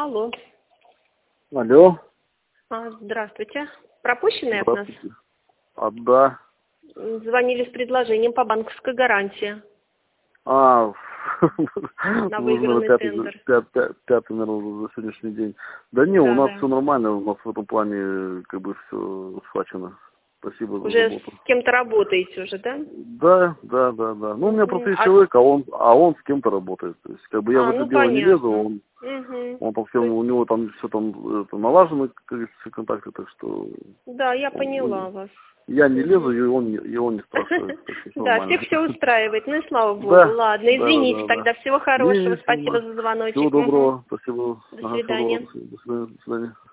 Алло. Алло. Здравствуйте. Пропущенный от нас? Да. Звонили с предложением по банковской гарантии. На выигранный тендер. Пятый, наверное, за сегодняшний день. Да не, у нас все нормально, у нас в этом плане как бы все схвачено. Спасибо за Уже работу. с кем-то работаете уже, да? Да. Ну, у меня просто есть человек, а он с кем-то работает. То есть, как бы я в это дело не лезу, он по всему, у него там все там налажено, как говорится, все контакты, так что... Да, я поняла вас. Я не лезу, и он не спрашивает. Да, всех все устраивает. Ну и слава богу. Да, Ладно, извините, тогда всего хорошего. Спасибо за звоночек. Всего доброго. Спасибо. До свидания. До свидания.